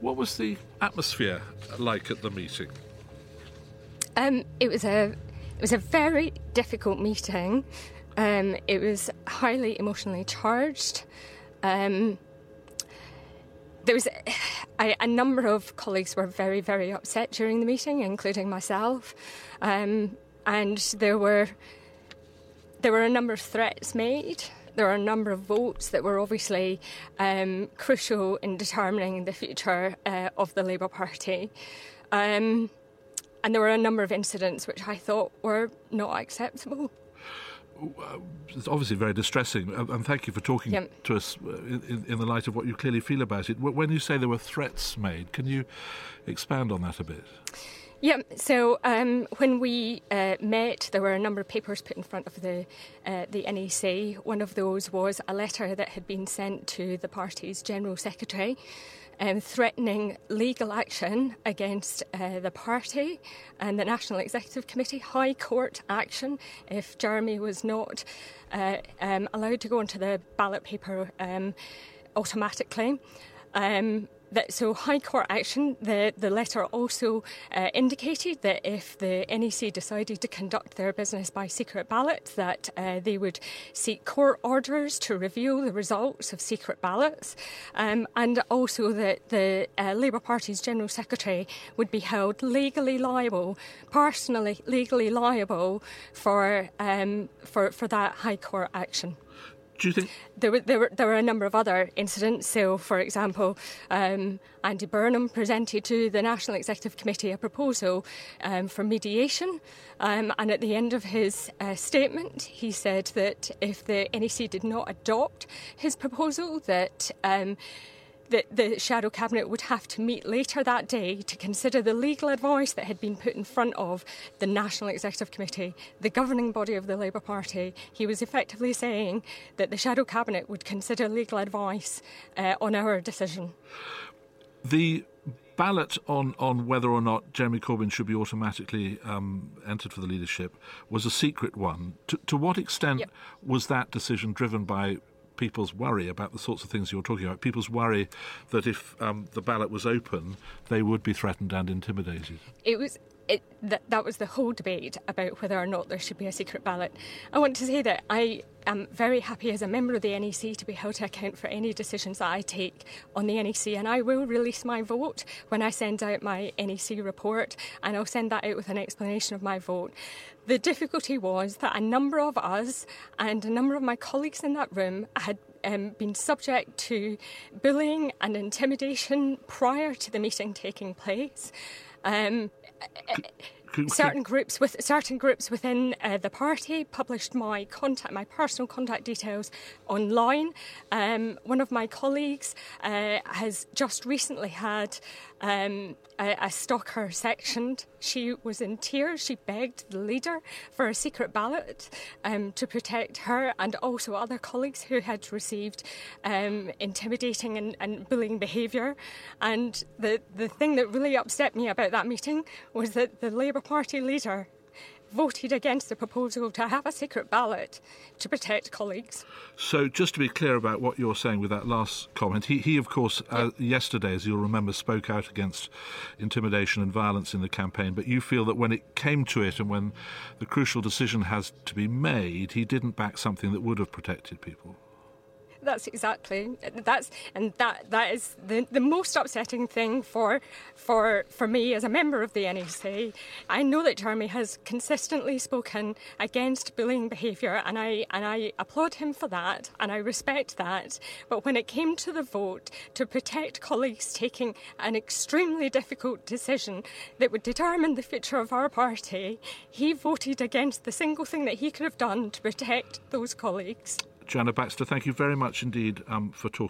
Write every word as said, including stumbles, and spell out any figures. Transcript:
What was the atmosphere like at the meeting? Um, it was a it was a very difficult meeting. Um, it was highly emotionally charged. Um, there was a, a number of colleagues were very, very upset during the meeting, including myself. Um, and there were there were a number of threats made. There were a number of votes that were obviously um, crucial in determining the future uh, of the Labour Party. Um, and there were a number of incidents which I thought were not acceptable. It's obviously very distressing, and thank you for talking yep. to us in, in the light of what you clearly feel about it. When you say there were threats made, can you expand on that a bit? Yeah, so um, when we uh, met, there were a number of papers put in front of the uh, the N E C. One of those was a letter that had been sent to the party's General Secretary um, threatening legal action against uh, the party and the National Executive Committee, High Court action, if Jeremy was not uh, um, allowed to go into the ballot paper um, automatically. Um That, so High Court action, the, the letter also uh, indicated that if the N E C decided to conduct their business by secret ballot, that uh, they would seek court orders to reveal the results of secret ballots, um, and also that the uh, Labour Party's General Secretary would be held legally liable, personally legally liable for um, for, for that High Court action. Do you think there were there were there were a number of other incidents? So, for example, um, Andy Burnham presented to the National Executive Committee a proposal um, for mediation, um, and at the end of his uh, statement, he said that if the N E C did not adopt his proposal, that um, that the Shadow Cabinet would have to meet later that day to consider the legal advice that had been put in front of the National Executive Committee, the governing body of the Labour Party. He was effectively saying that the Shadow Cabinet would consider legal advice uh, on our decision. The ballot on, on whether or not Jeremy Corbyn should be automatically um, entered for the leadership was a secret one. To, to what extent yep. was that decision driven by people's worry about the sorts of things you're talking about, people's worry that if um, the ballot was open, they would be threatened and intimidated? It was it, that, that was the whole debate about whether or not there should be a secret ballot. I want to say that I am very happy as a member of the N E C to be held to account for any decisions that I take on the N E C, and I will release my vote when I send out my N E C report, and I'll send that out with an explanation of my vote. The difficulty was that a number of us and a number of my colleagues in that room had um, been subject to bullying and intimidation prior to the meeting taking place. Um, certain groups with certain groups within uh, the party published my contact, my personal contact details online. Um, one of my colleagues uh, has just recently had um, a, a stalker sectioned. She was in tears. She begged the leader for a secret ballot um, to protect her and also other colleagues who had received um, intimidating and, and bullying behaviour. And the, the thing that really upset me about that meeting was that the Labour Party leader voted against the proposal to have a secret ballot to protect colleagues. So just to be clear about what you're saying with that last comment, he, he of course, uh, yep. yesterday, as you'll remember, spoke out against intimidation and violence in the campaign, but you feel that when it came to it and when the crucial decision has to be made, he didn't back something that would have protected people. That's exactly that's and that that is the, the most upsetting thing for for for me as a member of the N E C. I know that Jeremy has consistently spoken against bullying behaviour, and I and I applaud him for that, and I respect that. But when it came to the vote to protect colleagues taking an extremely difficult decision that would determine the future of our party, he voted against the single thing that he could have done to protect those colleagues. Joanna Baxter, thank you very much indeed um, for talking.